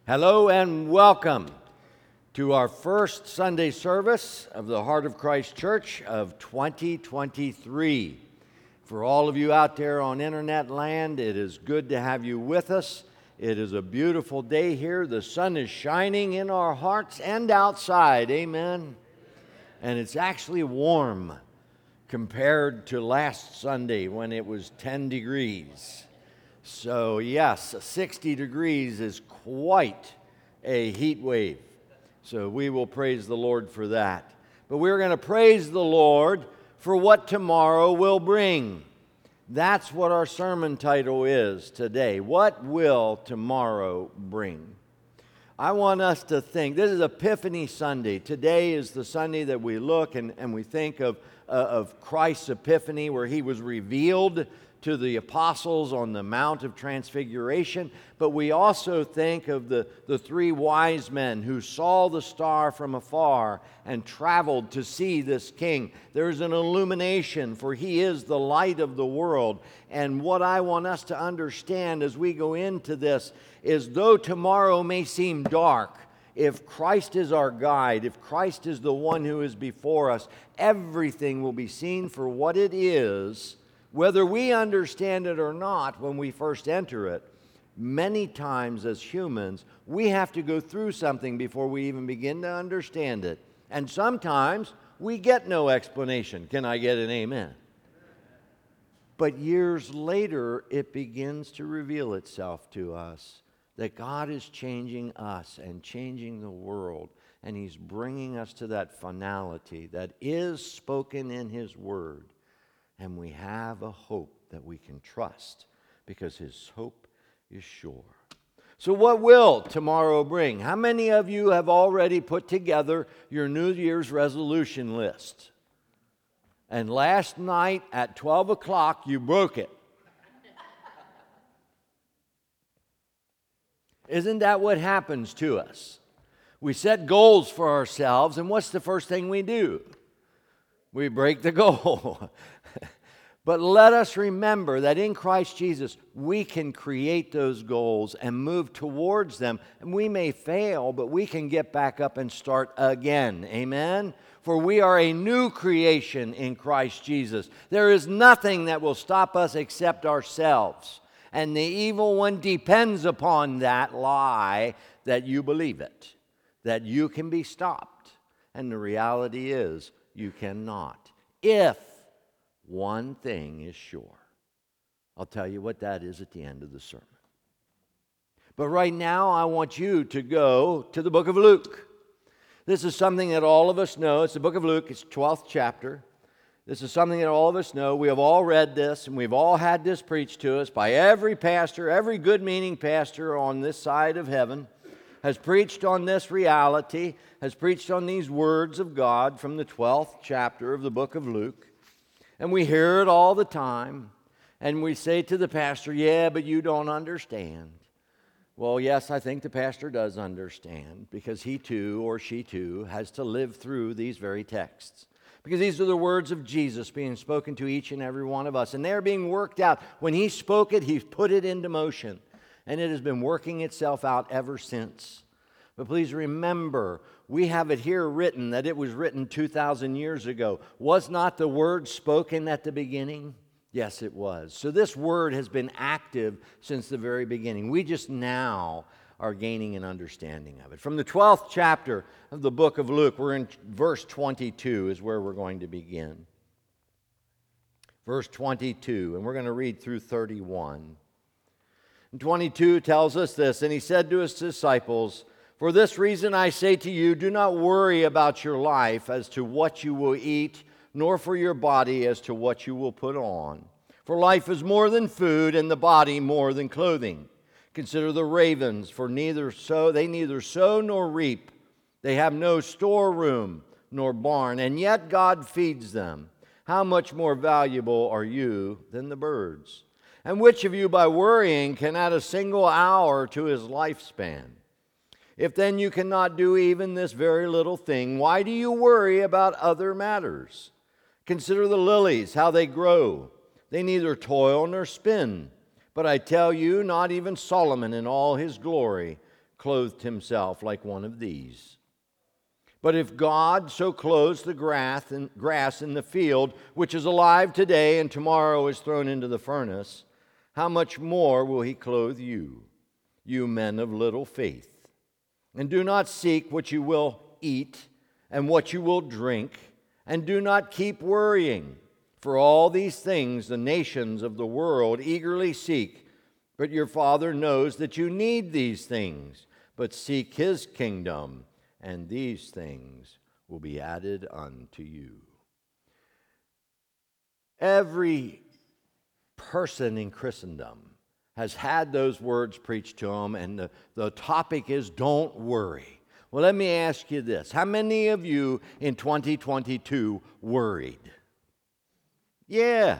Hello and welcome to our first Sunday service of the Heart of Christ Church of 2023. For all of you out there on internet land, it is good to have you with us. It is a beautiful day here. The sun is shining in our hearts and outside, amen. And it's actually warm compared to last Sunday when it was 10 degrees. So yes, 60 degrees is quite a heat wave. So we will praise the Lord for that. But we're going to praise the Lord for what tomorrow will bring. That's what our sermon title is today. What will tomorrow bring? I want us to think, this is Epiphany Sunday. Today is the Sunday that we look and we think of Christ's Epiphany, where he was revealed to the apostles on the Mount of Transfiguration, but we also think of the three wise men who saw the star from afar and traveled to see this king. There's an illumination, for he is the light of the world. And what I want us to understand as we go into this is, though tomorrow may seem dark, if Christ is our guide, if Christ is the one who is before us, everything will be seen for what it is. Whether we understand it or not when we first enter it, many times as humans, we have to go through something before we even begin to understand it. And sometimes we get no explanation. Can I get an amen? But years later, it begins to reveal itself to us that God is changing us and changing the world. And he's bringing us to that finality that is spoken in his word. And we have a hope that we can trust because his hope is sure. So what will tomorrow bring? How many of you have already put together your New Year's resolution list? And last night at 12 o'clock, you broke it. Isn't that what happens to us? We set goals for ourselves, and what's the first thing we do? We break the goal. But let us remember that in Christ Jesus, we can create those goals and move towards them. And we may fail, but we can get back up and start again. Amen? For we are a new creation in Christ Jesus. There is nothing that will stop us except ourselves. And the evil one depends upon that lie that you believe it, that you can be stopped. And the reality is, you cannot. If one thing is sure. I'll tell you what that is at the end of the sermon. But right now, I want you to go to the book of Luke. This is something that all of us know. It's the book of Luke. It's 12th chapter. This is something that all of us know. We have all read this, and we've all had this preached to us by every pastor, every good-meaning pastor on this side of heaven has preached on this reality, has preached on these words of God from the 12th chapter of the book of Luke. And we hear it all the time, and we say to the pastor, yeah, but you don't understand. Well, yes, I think the pastor does understand, because he too, or she too, has to live through these very texts. Because these are the words of Jesus being spoken to each and every one of us, and they're being worked out. When he spoke it, he put it into motion, and it has been working itself out ever since. But please remember, we have it here written that it was written 2,000 years ago. Was not the word spoken at the beginning? Yes, it was. So this word has been active since the very beginning. We just now are gaining an understanding of it. From the 12th chapter of the book of Luke, we're in verse 22 is where we're going to begin. Verse 22, and we're going to read through 31. And 22 tells us this, and he said to his disciples, "For this reason I say to you, do not worry about your life as to what you will eat, nor for your body as to what you will put on. For life is more than food, and the body more than clothing. Consider the ravens, for they neither sow nor reap. They have no storeroom nor barn, and yet God feeds them. How much more valuable are you than the birds? And which of you by worrying can add a single hour to his lifespan? If then you cannot do even this very little thing, why do you worry about other matters? Consider the lilies, how they grow. They neither toil nor spin. But I tell you, not even Solomon in all his glory clothed himself like one of these. But if God so clothes the grass in the field, which is alive today and tomorrow is thrown into the furnace, how much more will he clothe you, you men of little faith? And do not seek what you will eat and what you will drink, and do not keep worrying. For all these things the nations of the world eagerly seek, but your Father knows that you need these things. But seek his kingdom, and these things will be added unto you. Every person in Christendom has had those words preached to them, and the topic is don't worry. Well, let me ask you this. How many of you in 2022 worried? Yeah.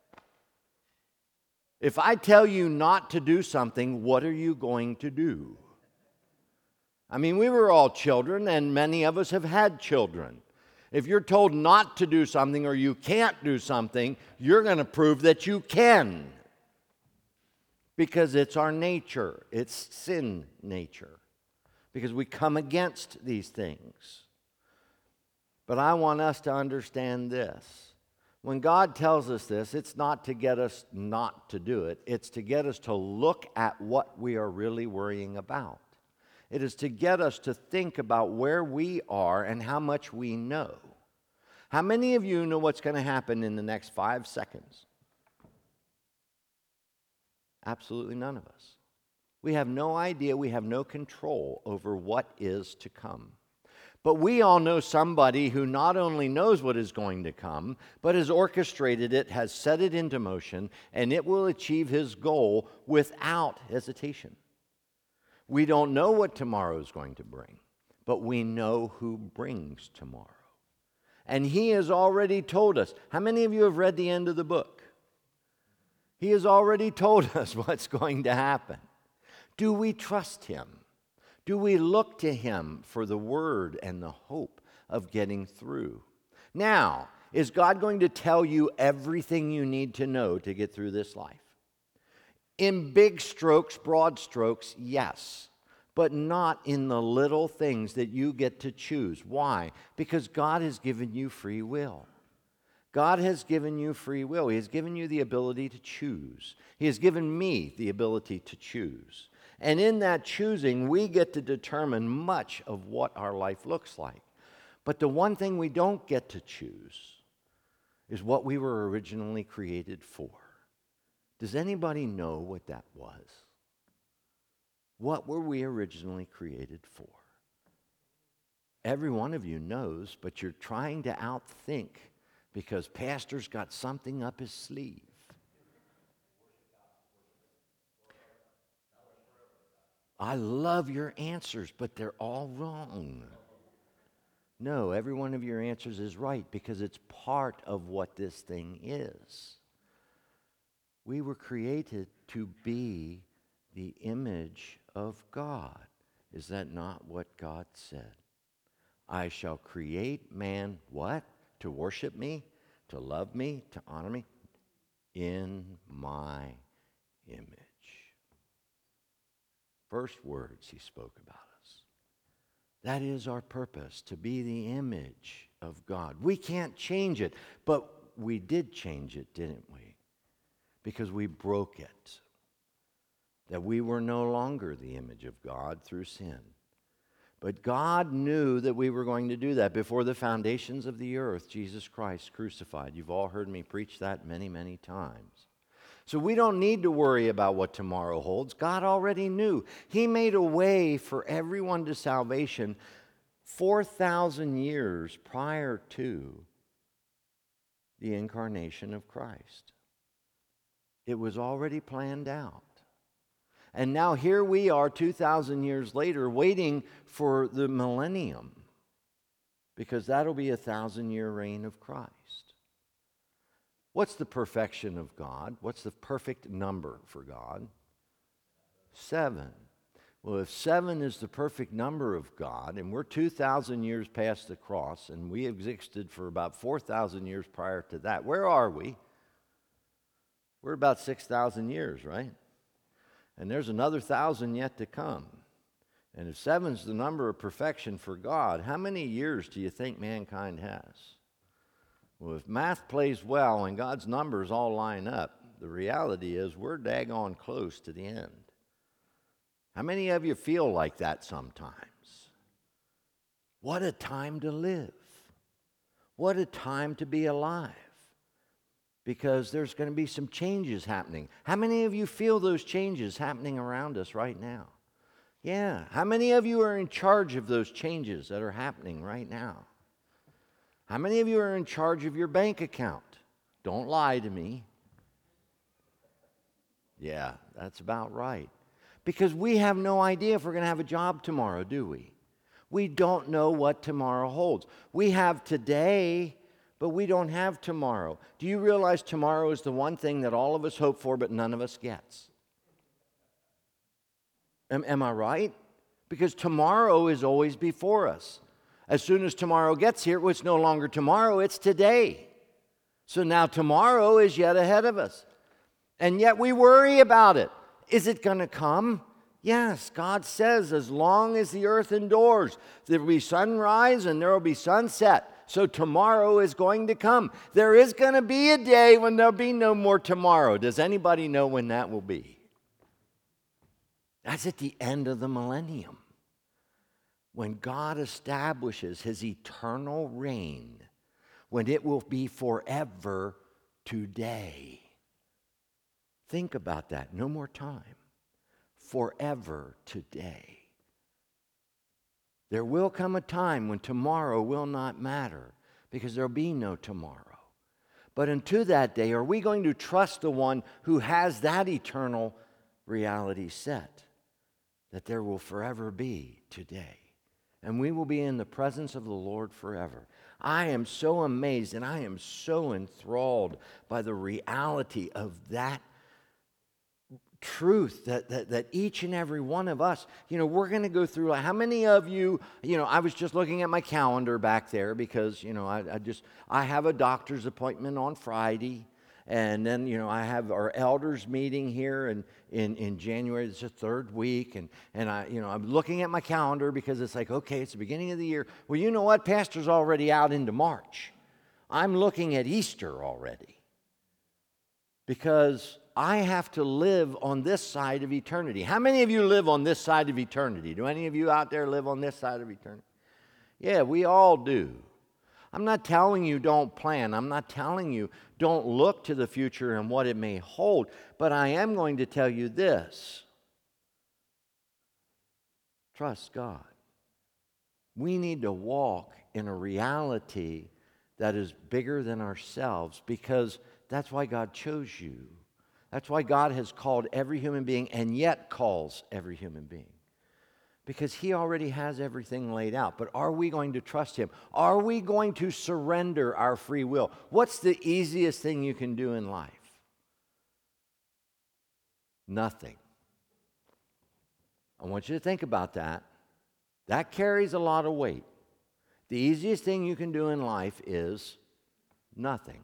If I tell you not to do something, what are you going to do? I mean, we were all children, and many of us have had children. If you're told not to do something or you can't do something, you're going to prove that you can. Because it's our nature. It's sin nature. Because we come against these things. But I want us to understand this. When God tells us this, it's not to get us not to do it. It's to get us to look at what we are really worrying about. It is to get us to think about where we are and how much we know. How many of you know what's going to happen in the next 5 seconds? Absolutely none of us. We have no idea. We have no control over what is to come. But we all know somebody who not only knows what is going to come, but has orchestrated it, has set it into motion, and it will achieve his goal without hesitation. We don't know what tomorrow is going to bring, but we know who brings tomorrow. And he has already told us. How many of you have read the end of the book? He has already told us what's going to happen. Do we trust him? Do we look to him for the word and the hope of getting through? Now, is God going to tell you everything you need to know to get through this life? In big strokes, broad strokes, yes, but not in the little things that you get to choose. Why? Because God has given you free will. God has given you free will. He has given you the ability to choose. He has given me the ability to choose. And in that choosing, we get to determine much of what our life looks like. But the one thing we don't get to choose is what we were originally created for. Does anybody know what that was? What were we originally created for? Every one of you knows, but you're trying to outthink because pastor's got something up his sleeve. I love your answers, but they're all wrong. No, every one of your answers is right because it's part of what this thing is. We were created to be the image of God. Is that not what God said? I shall create man, what? To worship me, to love me, to honor me, in my image. First words he spoke about us. That is our purpose, to be the image of God. We can't change it, but we did change it, didn't we? Because we broke it. That we were no longer the image of God through sin. But God knew that we were going to do that before the foundations of the earth, Jesus Christ crucified. You've all heard me preach that many, many times. So we don't need to worry about what tomorrow holds. God already knew. He made a way for everyone to salvation 4,000 years prior to the incarnation of Christ. It was already planned out. And now here we are 2,000 years later waiting for the millennium because that'll be a 1,000-year reign of Christ. What's the perfection of God? What's the perfect number for God? 7. Well, if 7 is the perfect number of God, and we're 2,000 years past the cross, and we existed for about 4,000 years prior to that, where are we? We're about 6,000 years, right? And there's another 1,000 yet to come. And if 7's the number of perfection for God, how many years do you think mankind has? Well, if math plays well and God's numbers all line up, the reality is we're daggone close to the end. How many of you feel like that sometimes? What a time to live. What a time to be alive. Because there's going to be some changes happening. How many of you feel those changes happening around us right now? Yeah. How many of you are in charge of those changes that are happening right now? How many of you are in charge of your bank account? Don't lie to me. Yeah, that's about right. Because we have no idea if we're going to have a job tomorrow, do we? We don't know what tomorrow holds. We have today, but we don't have tomorrow. Do you realize tomorrow is the one thing that all of us hope for, but none of us gets? Am I right? Because tomorrow is always before us. As soon as tomorrow gets here, it's no longer tomorrow, it's today. So now tomorrow is yet ahead of us. And yet we worry about it. Is it going to come? Yes, God says as long as the earth endures, there will be sunrise and there will be sunset. So tomorrow is going to come. There is going to be a day when there'll be no more tomorrow. Does anybody know when that will be? That's at the end of the millennium, when God establishes his eternal reign, when it will be forever today. Think about that. No more time. Forever today. There will come a time when tomorrow will not matter, because there will be no tomorrow. But until that day, are we going to trust the one who has that eternal reality set? That there will forever be today. And we will be in the presence of the Lord forever. I am so amazed and I am so enthralled by the reality of that truth that each and every one of us, we're going to go through. How many of you, I was just looking at my calendar back there because, I have a doctor's appointment on Friday. And then, I have our elders meeting here in January. It's the third week. And I'm looking at my calendar because it's like, okay, it's the beginning of the year. Well, you know what? Pastor's already out into March. I'm looking at Easter already. Because I have to live on this side of eternity. How many of you live on this side of eternity? Do any of you out there live on this side of eternity? Yeah, we all do. I'm not telling you don't plan. I'm not telling you don't look to the future and what it may hold. But I am going to tell you this. Trust God. We need to walk in a reality that is bigger than ourselves, because that's why God chose you. That's why God has called every human being and yet calls every human being. Because he already has everything laid out. But are we going to trust him? Are we going to surrender our free will? What's the easiest thing you can do in life? Nothing. I want you to think about that. That carries a lot of weight. The easiest thing you can do in life is nothing.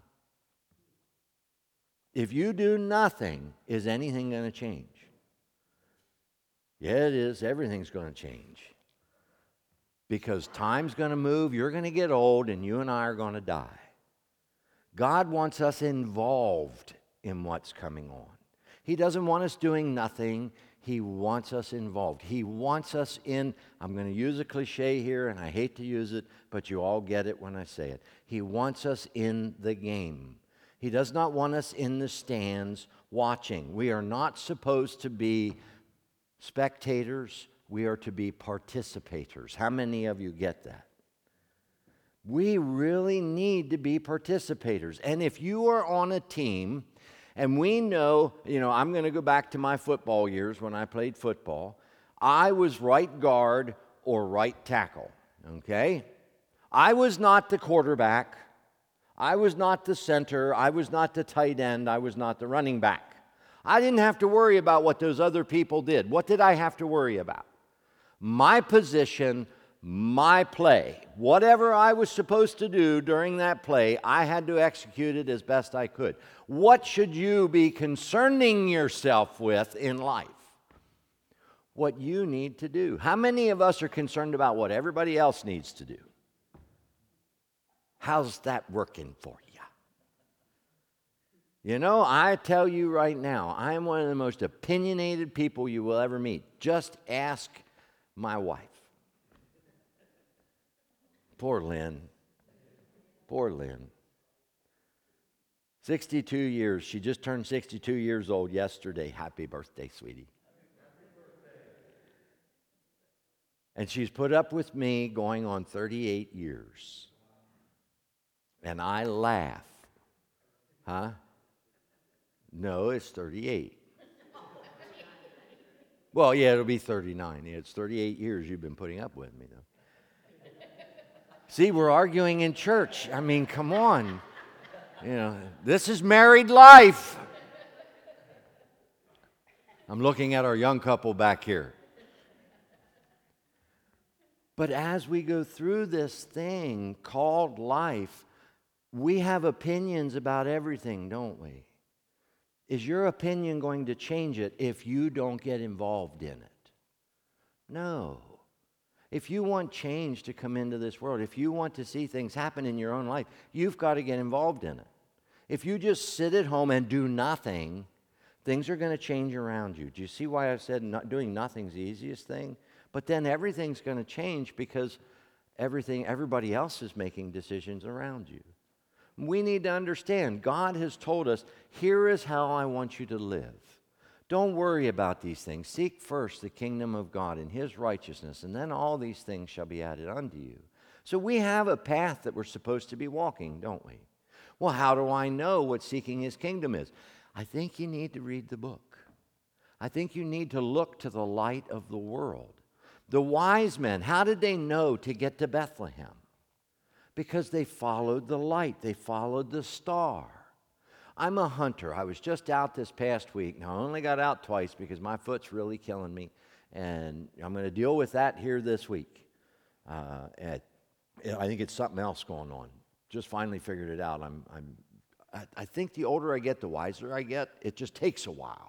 If you do nothing, is anything going to change? Yeah, it is. Everything's going to change. Because time's going to move, you're going to get old, and you and I are going to die. God wants us involved in what's coming on. He doesn't want us doing nothing. He wants us involved. He wants us in, I'm going to use a cliche here, and I hate to use it, but you all get it when I say it. He wants us in the game. He does not want us in the stands watching. We are not supposed to be spectators, we are to be participators. How many of you get that? We really need to be participators. And if you are on a team, and we know, I'm going to go back to my football years when I played football. I was right guard or right tackle, okay? I was not the quarterback. I was not the center. I was not the tight end. I was not the running back. I didn't have to worry about what those other people did. What did I have to worry about? My position, my play. Whatever I was supposed to do during that play, I had to execute it as best I could. What should you be concerning yourself with in life? what you need to do? How many of us are concerned about what everybody else needs to do? How's that working for you? You know, I tell you right now, I am one of the most opinionated people you will ever meet. Just ask my wife. Poor Lynn. Poor Lynn. 62 years. She just turned 62 years old yesterday. Happy birthday, sweetie. And she's put up with me going on 38 years. And I laugh. Huh? No, it's 38. Well, yeah, it'll be 39. Yeah, it's 38 years you've been putting up with me, though. See, we're arguing in church. I mean, come on. You know, this is married life. I'm looking at our young couple back here. But as we go through this thing called life, we have opinions about everything, don't we? Is your opinion going to change it if you don't get involved in it? No. If you want change to come into this world, if you want to see things happen in your own life, you've got to get involved in it. If you just sit at home and do nothing, things are going to change around you. Do you see why I said doing nothing's the easiest thing? But then everything's going to change because everybody else is making decisions around you. We need to understand, God has told us, here is how I want you to live. Don't worry about these things. Seek first the kingdom of God and His righteousness, and then all these things shall be added unto you. So we have a path that we're supposed to be walking, don't we? Well, how do I know what seeking His kingdom is? I think you need to read the book. I think you need to look to the light of the world. The wise men, how did they know to get to Bethlehem? Because they followed the light. They followed the star. I'm a hunter. I was just out this past week. Now, I only got out twice because my foot's really killing me. And I'm going to deal with that here this week. I think it's something else going on. Just finally figured it out. I think the older I get, the wiser I get. It just takes a while.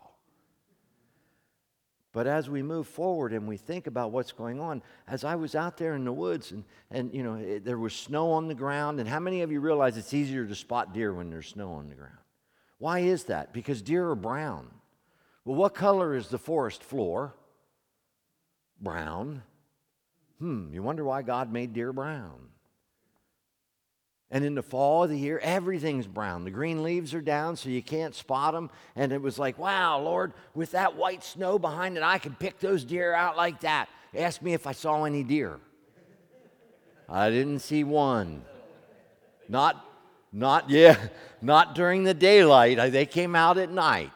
But as we move forward and we think about what's going on, as I was out there in the woods and you know, there was snow on the ground, and how many of you realize it's easier to spot deer when there's snow on the ground? Why is that? Because deer are brown. Well, what color is the forest floor? Brown. You wonder why God made deer brown. And in the fall of the year, everything's brown. The green leaves are down, so you can't spot them. And it was like, wow, Lord, with that white snow behind it, I can pick those deer out like that. Ask me if I saw any deer. I didn't see one. Not during the daylight. They came out at night.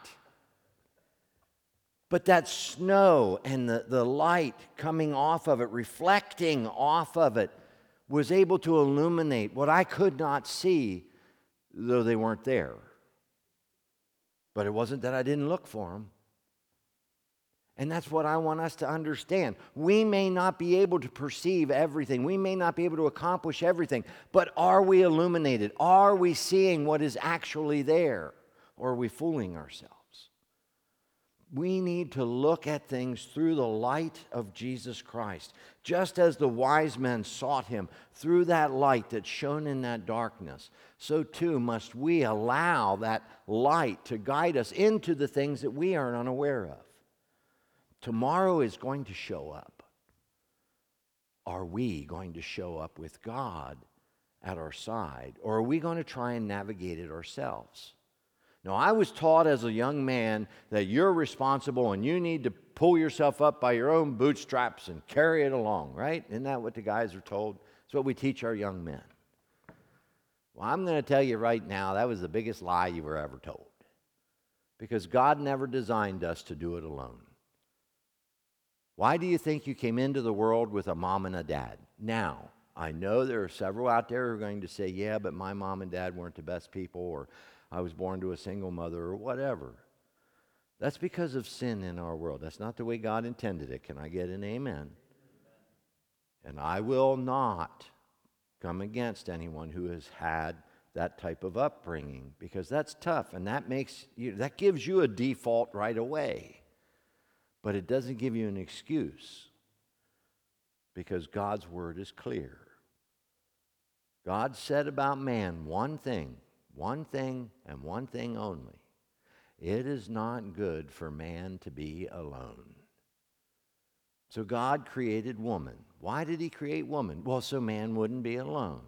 But that snow and the light coming off of it, reflecting off of it, was able to illuminate what I could not see, though they weren't there. But it wasn't that I didn't look for them. And that's what I want us to understand. We may not be able to perceive everything. We may not be able to accomplish everything. But are we illuminated? Are we seeing what is actually there? Or are we fooling ourselves? We need to look at things through the light of Jesus Christ. Just as the wise men sought Him through that light that shone in that darkness, so too must we allow that light to guide us into the things that we are unaware of. Tomorrow is going to show up. Are we going to show up with God at our side, or are we going to try and navigate it ourselves? Now, I was taught as a young man that you're responsible and you need to pull yourself up by your own bootstraps and carry it along, right? Isn't that what the guys are told? It's what we teach our young men. Well, I'm going to tell you right now, that was the biggest lie you were ever told. Because God never designed us to do it alone. Why do you think you came into the world with a mom and a dad? Now, I know there are several out there who are going to say, yeah, but my mom and dad weren't the best people, or I was born to a single mother, or whatever. That's because of sin in our world. That's not the way God intended it. Can I get an amen? And I will not come against anyone who has had that type of upbringing, because that's tough, and that gives you a default right away. But it doesn't give you an excuse, because God's word is clear. God said about man one thing, and one thing only. It is not good for man to be alone. So God created woman. Why did he create woman? Well, so man wouldn't be alone.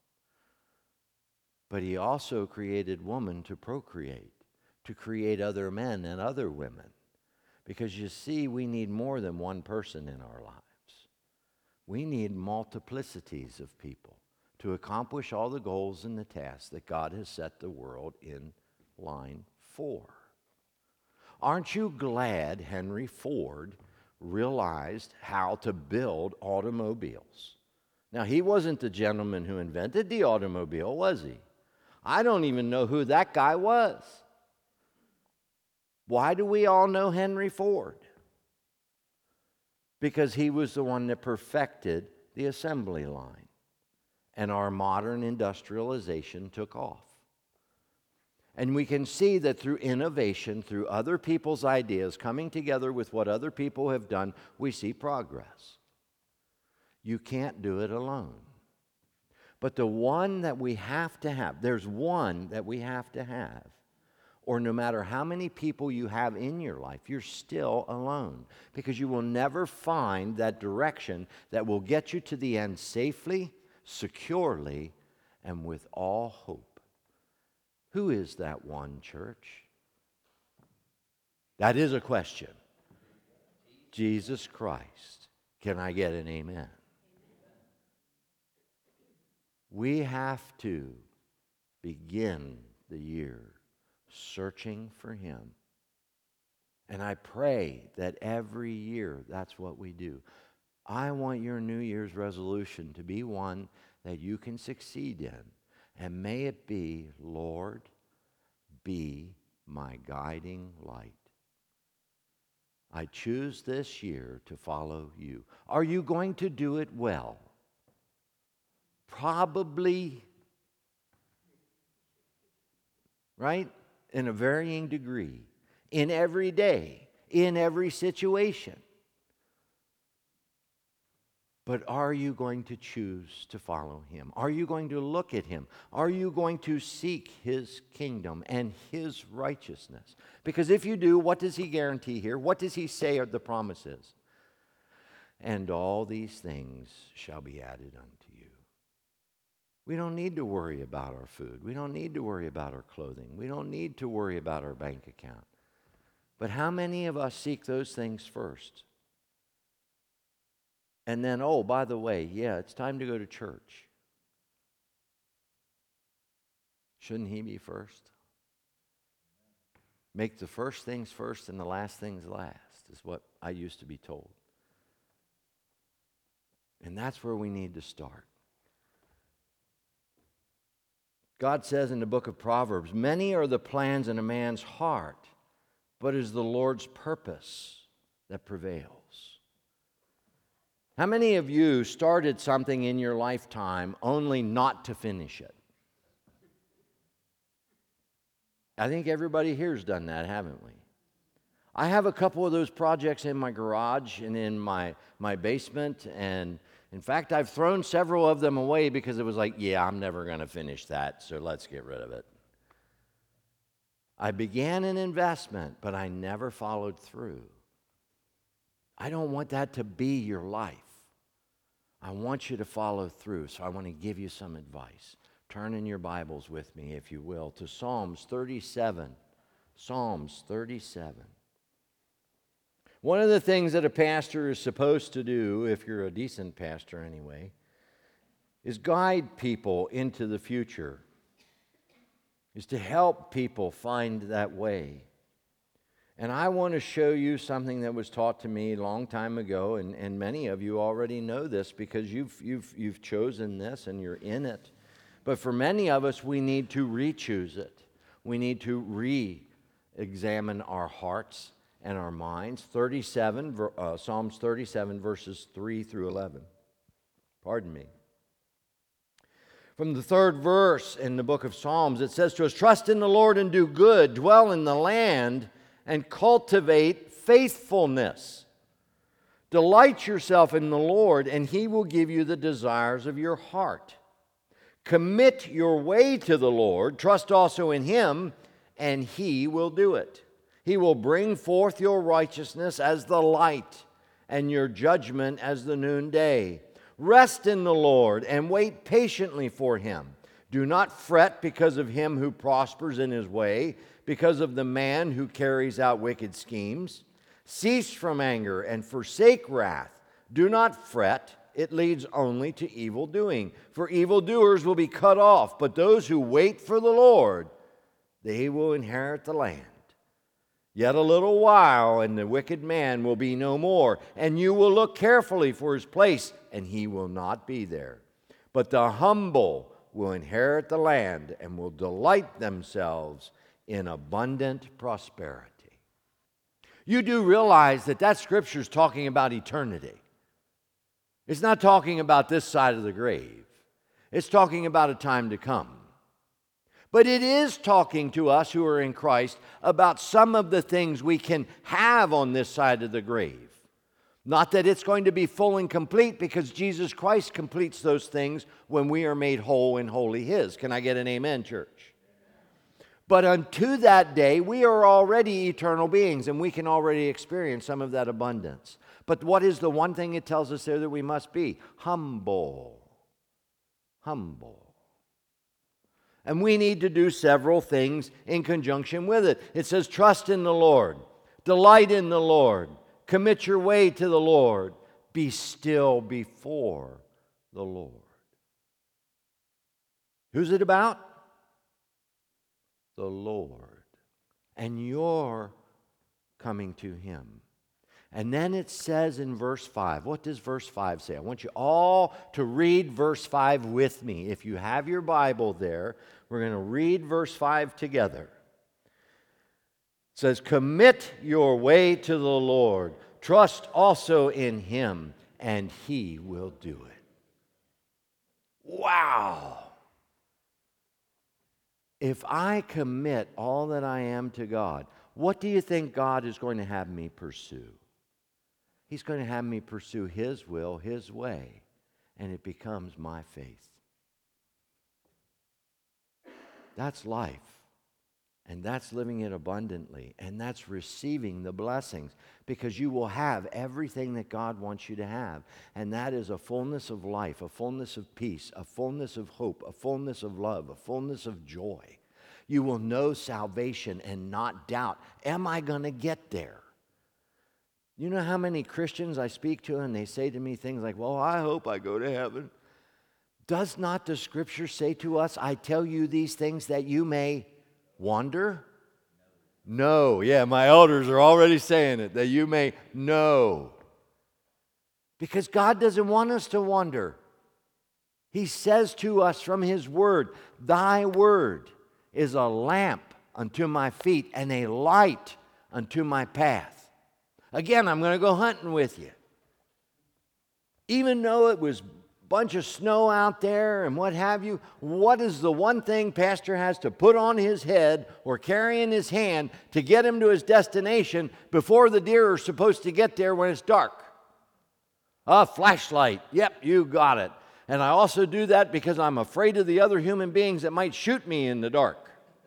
But he also created woman to procreate, to create other men and other women. Because you see, we need more than one person in our lives. We need multiplicities of people to accomplish all the goals and the tasks that God has set the world in line for. Aren't you glad Henry Ford realized how to build automobiles? Now, he wasn't the gentleman who invented the automobile, was he? I don't even know who that guy was. Why do we all know Henry Ford? Because he was the one that perfected the assembly line, and our modern industrialization took off. And we can see that through innovation, through other people's ideas coming together with what other people have done, we see progress. You can't do it alone. But the one that we have to have, there's one that we have to have, or no matter how many people you have in your life, you're still alone, because you will never find that direction that will get you to the end safely, securely, and with all hope. Who is that one, church? That is a question. Jesus Christ. Can I get an amen? We have to begin the year searching for him. And I pray that every year that's what we do. I want your New Year's resolution to be one that you can succeed in. And may it be, Lord, be my guiding light. I choose this year to follow you. Are you going to do it well? Probably, right? In a varying degree, in every day, in every situation. But are you going to choose to follow him? Are you going to look at him? Are you going to seek his kingdom and his righteousness? Because if you do, what does he guarantee here? What does he say are the promises? And all these things shall be added unto you. We don't need to worry about our food. We don't need to worry about our clothing. We don't need to worry about our bank account. But how many of us seek those things first? And then, oh, by the way, yeah, it's time to go to church. Shouldn't he be first? Make the first things first and the last things last, is what I used to be told. And that's where we need to start. God says in the book of Proverbs, many are the plans in a man's heart, but it is the Lord's purpose that prevails. How many of you started something in your lifetime only not to finish it? I think everybody here has done that, haven't we? I have a couple of those projects in my garage and in my basement, and in fact, I've thrown several of them away because it was like, yeah, I'm never going to finish that, so let's get rid of it. I began an investment, but I never followed through. I don't want that to be your life. I want you to follow through, so I want to give you some advice. Turn in your Bibles with me, if you will, to Psalms 37. Psalms 37. One of the things that a pastor is supposed to do, if you're a decent pastor anyway, is guide people into the future, is to help people find that way. And I want to show you something that was taught to me a long time ago, and many of you already know this because you've chosen this and you're in it. But for many of us, we need to re-choose it. We need to re-examine our hearts and our minds. Psalms 37, verses 3 through 11. Pardon me. From the third verse in the book of Psalms, it says to us, trust in the Lord and do good, dwell in the land and cultivate faithfulness. Delight yourself in the Lord, and He will give you the desires of your heart. Commit your way to the Lord, trust also in Him, and He will do it. He will bring forth your righteousness as the light, and your judgment as the noonday. Rest in the Lord, and wait patiently for Him. Do not fret because of him who prospers in his way, because of the man who carries out wicked schemes. Cease from anger and forsake wrath. Do not fret. It leads only to evil doing. For evildoers will be cut off, but those who wait for the Lord, they will inherit the land. Yet a little while, and the wicked man will be no more, and you will look carefully for his place, and he will not be there. But the humble will inherit the land and will delight themselves in abundant prosperity. You do realize that that scripture is talking about eternity. It's not talking about this side of the grave. It's talking about a time to come. But it is talking to us who are in Christ about some of the things we can have on this side of the grave. Not that it's going to be full and complete, because Jesus Christ completes those things when we are made whole and wholly His. Can I get an amen, church? But unto that day, we are already eternal beings, and we can already experience some of that abundance. But what is the one thing it tells us there that we must be? Humble. Humble. And we need to do several things in conjunction with it. It says, trust in the Lord. Delight in the Lord. Commit your way to the Lord. Be still before the Lord. Who's it about? The Lord. And you're coming to Him. And then it says in verse 5, what does verse 5 say? I want you all to read verse 5 with me. If you have your Bible there, we're going to read verse 5 together. It says, commit your way to the Lord. Trust also in Him, and He will do it. Wow! If I commit all that I am to God, what do you think God is going to have me pursue? He's going to have me pursue His will, His way, and it becomes my faith. That's life. And that's living it abundantly. And that's receiving the blessings. Because you will have everything that God wants you to have. And that is a fullness of life, a fullness of peace, a fullness of hope, a fullness of love, a fullness of joy. You will know salvation and not doubt, am I going to get there? You know how many Christians I speak to and they say to me things like, well, I hope I go to heaven. Does not the Scripture say to us, I tell you these things that you may wonder? No. Yeah, my elders are already saying it, that you may know. Because God doesn't want us to wonder. He says to us from His Word, Thy Word is a lamp unto my feet and a light unto my path. Again, I'm going to go hunting with you. Even though it was bunch of snow out there and what have you, what is the one thing pastor has to put on his head or carry in his hand to get him to his destination before the deer are supposed to get there when it's dark? A flashlight. Yep, you got it. And I also do that because I'm afraid of the other human beings that might shoot me in the dark.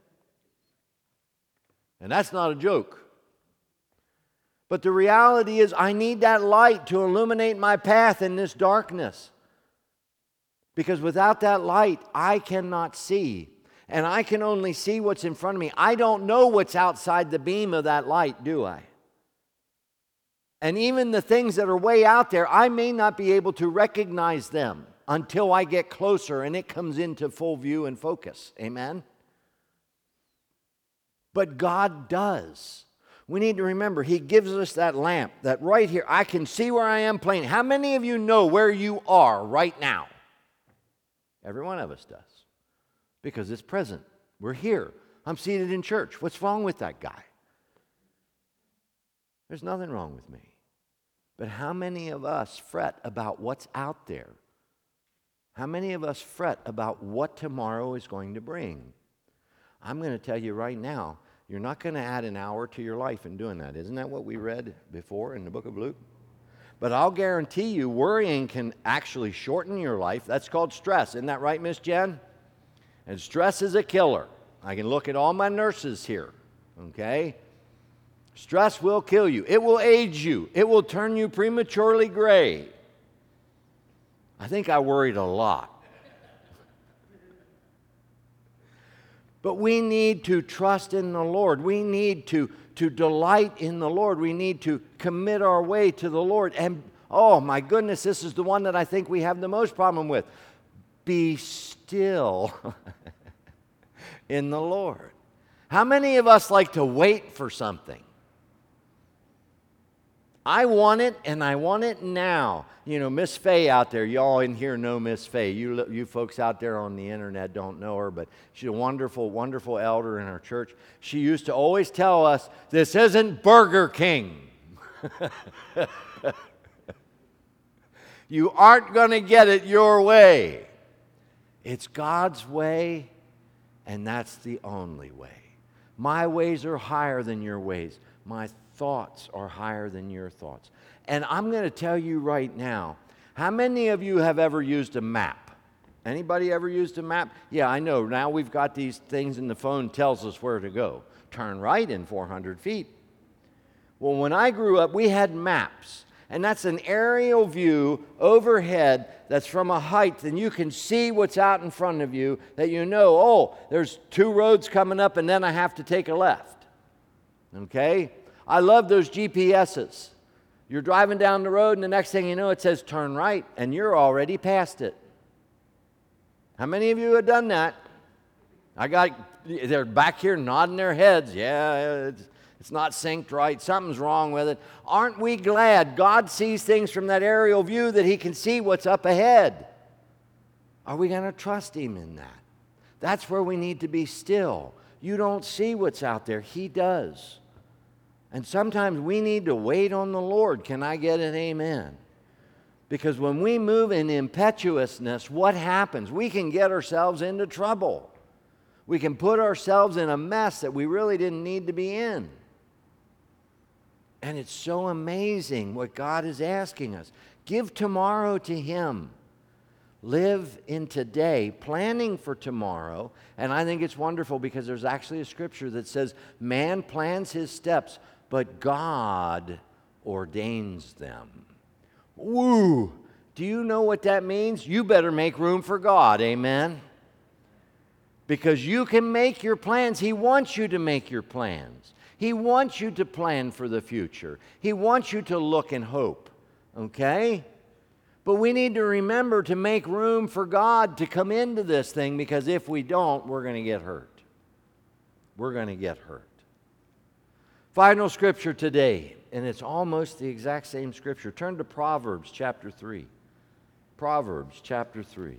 And that's not a joke. But the reality is I need that light to illuminate my path in this darkness. Because without that light, I cannot see. And I can only see what's in front of me. I don't know what's outside the beam of that light, do I? And even the things that are way out there, I may not be able to recognize them until I get closer and it comes into full view and focus. Amen? But God does. We need to remember, He gives us that lamp, that right here, I can see where I am playing. How many of you know where you are right now? Every one of us does. Because it's present. We're here. I'm seated in church. What's wrong with that guy? There's nothing wrong with me. But how many of us fret about what's out there? How many of us fret about what tomorrow is going to bring? I'm going to tell you right now, You're not going to add an hour to your life in doing that. Isn't that what we read before in the book of Luke? But I'll guarantee you, worrying can actually shorten your life. That's called stress. Isn't that right, Miss Jen? And stress is a killer. I can look at all my nurses here, okay? Stress will kill you. It will age you. It will turn you prematurely gray. I think I worried a lot. But we need to trust in the Lord. We need to delight in the Lord. We need to commit our way to the Lord. And, oh my goodness, this is the one that I think we have the most problem with. Be still in the Lord. How many of us like to wait for something? I want it, and I want it now. You know, Miss Fay out there, y'all in here know Miss Fay. You folks out there on the internet don't know her, but she's a wonderful, wonderful elder in our church. She used to always tell us, this isn't Burger King. You aren't going to get it your way. It's God's way, and that's the only way. My ways are higher than your ways. My thoughts are higher than your thoughts. And I'm going to tell you right now, how many of you have ever used a map? Anybody ever used a map? Yeah, I know. Now we've got these things and the phone tells us where to go. Turn right in 400 feet. Well, when I grew up, we had maps. And that's an aerial view overhead that's from a height, and you can see what's out in front of you, that you know, oh, there's 2 roads coming up, and then I have to take a left. Okay? I love those GPSs. You're driving down the road, and the next thing you know, it says turn right, and you're already past it. How many of you have done that? They're back here nodding their heads. Yeah, it's not synced right. Something's wrong with it. Aren't we glad God sees things from that aerial view, that He can see what's up ahead? Are we going to trust Him in that? That's where we need to be still. You don't see what's out there. He does. And sometimes we need to wait on the Lord. Can I get an amen? Because when we move in impetuousness, what happens? We can get ourselves into trouble. We can put ourselves in a mess that we really didn't need to be in. And it's so amazing what God is asking us. Give tomorrow to Him. Live in today, planning for tomorrow. And I think it's wonderful because there's actually a scripture that says, man plans his steps, but God ordains them. Woo! Do you know what that means? You better make room for God, amen? Because you can make your plans. He wants you to make your plans. He wants you to plan for the future. He wants you to look and hope, okay? But we need to remember to make room for God to come into this thing, because if we don't, we're going to get hurt. We're going to get hurt. Final scripture today, and it's almost the exact same scripture. Turn to Proverbs chapter 3. Proverbs chapter 3.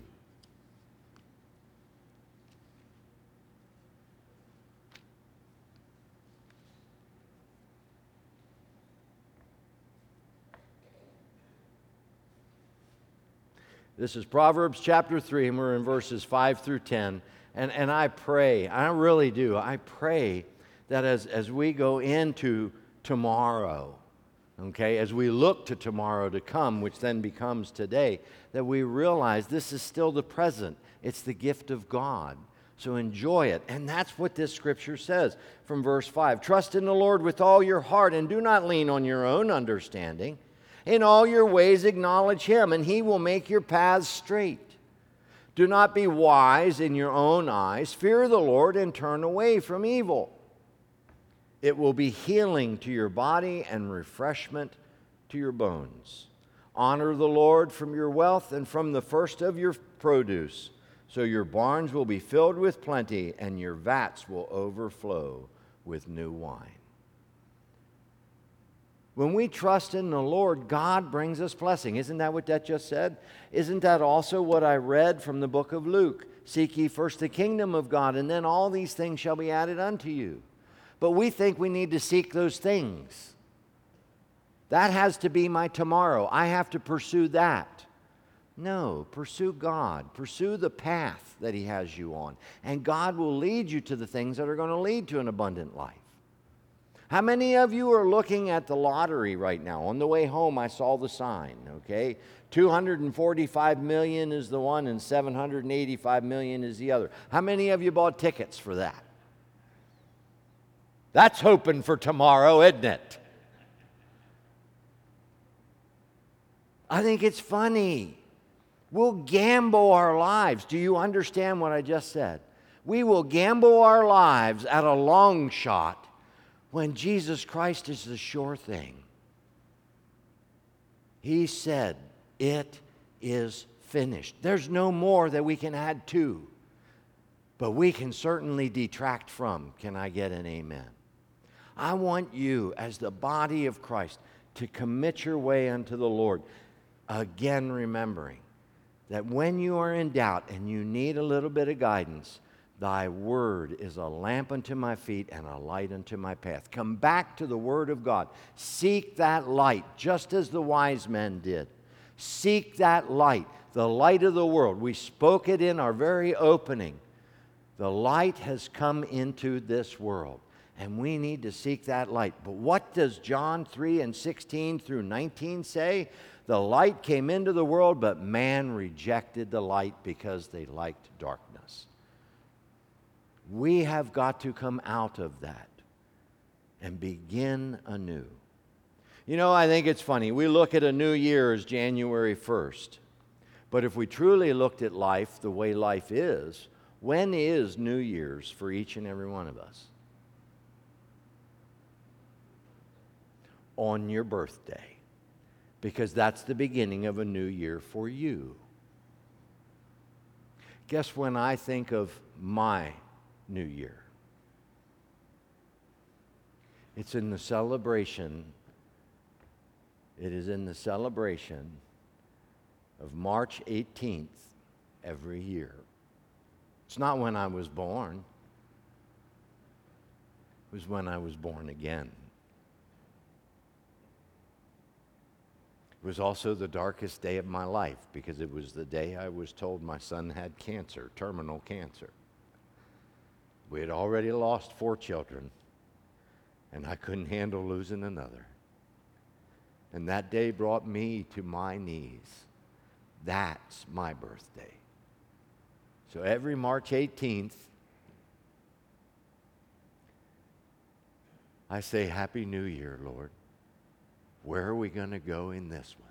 This is Proverbs chapter 3, and we're in verses 5 through 10. And I pray, I really do, I pray that as we go into tomorrow, okay, as we look to tomorrow to come, which then becomes today, that we realize this is still the present. It's the gift of God. So enjoy it. And that's what this scripture says from verse 5. Trust in the Lord with all your heart, and do not lean on your own understanding. In all your ways acknowledge Him, and He will make your paths straight. Do not be wise in your own eyes. Fear the Lord and turn away from evil. It will be healing to your body and refreshment to your bones. Honor the Lord from your wealth and from the first of your produce, so your barns will be filled with plenty, and your vats will overflow with new wine. When we trust in the Lord, God brings us blessing. Isn't that what that just said? Isn't that also what I read from the book of Luke? Seek ye first the kingdom of God, and then all these things shall be added unto you. But we think we need to seek those things. That has to be my tomorrow. I have to pursue that. No, pursue God. Pursue the path that He has you on. And God will lead you to the things that are going to lead to an abundant life. How many of you are looking at the lottery right now? On the way home, I saw the sign, okay? 245 million is the one and 785 million is the other. How many of you bought tickets for that? That's hoping for tomorrow, isn't it? I think it's funny. We'll gamble our lives. Do you understand what I just said? We will gamble our lives at a long shot when Jesus Christ is the sure thing. He said, it is finished. There's no more that we can add to, but we can certainly detract from. Can I get an amen? I want you, as the body of Christ, to commit your way unto the Lord. Again, remembering that when you are in doubt and you need a little bit of guidance, thy word is a lamp unto my feet and a light unto my path. Come back to the word of God. Seek that light, just as the wise men did. Seek that light, the light of the world. We spoke it in our very opening. The light has come into this world, and we need to seek that light. But what does John 3:16 through 19 say? The light came into the world, but man rejected the light because they liked darkness. We have got to come out of that and begin anew. You know, I think it's funny. We look at a new year as January 1st. But if we truly looked at life the way life is, when is New Year's for each and every one of us? On your birthday. Because that's the beginning of a new year for you. Guess when I think of my new year? It's in the celebration. It is in the celebration of March 18th every year. It's not when I was born. It was when I was born again. It was also the darkest day of my life because it was the day I was told my son had cancer, terminal cancer. We had already lost 4 children, and I couldn't handle losing another. And that day brought me to my knees. That's my birthday. So every March 18th, I say, Happy New Year, Lord. Where are we going to go in this one?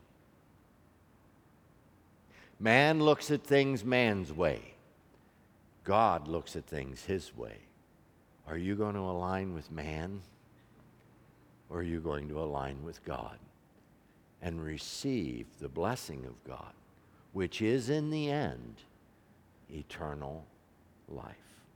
Man looks at things man's way. God looks at things his way. Are you going to align with man? Or are you going to align with God and receive the blessing of God, which is in the end eternal life?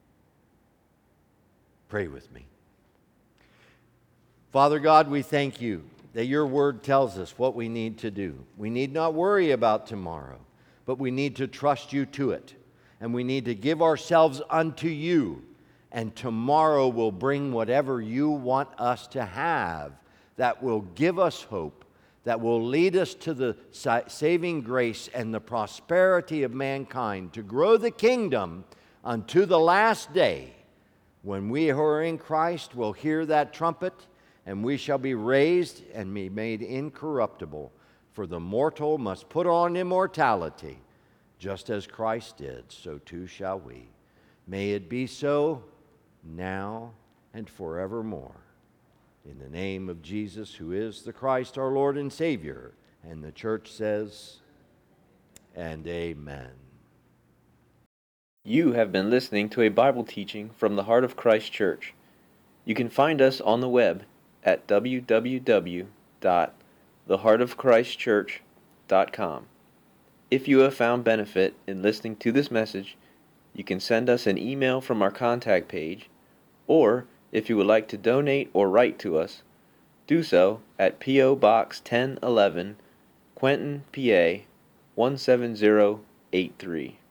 Pray with me. Father God, we thank you that your word tells us what we need to do. We need not worry about tomorrow, but we need to trust you to it. And we need to give ourselves unto you. And tomorrow will bring whatever you want us to have that will give us hope, that will lead us to the saving grace and the prosperity of mankind, to grow the kingdom unto the last day, when we who are in Christ will hear that trumpet, and we shall be raised and be made incorruptible. For the mortal must put on immortality, just as Christ did, so too shall we. May it be so now and forevermore. In the name of Jesus, who is the Christ, our Lord and Savior. And the church says, and amen. You have been listening to a Bible teaching from the Heart of Christ Church. You can find us on the web at www.theheartofchristchurch.com. If you have found benefit in listening to this message, you can send us an email from our contact page, or if you would like to donate or write to us, do so at P.O. Box 1011, Quentin, PA 17083.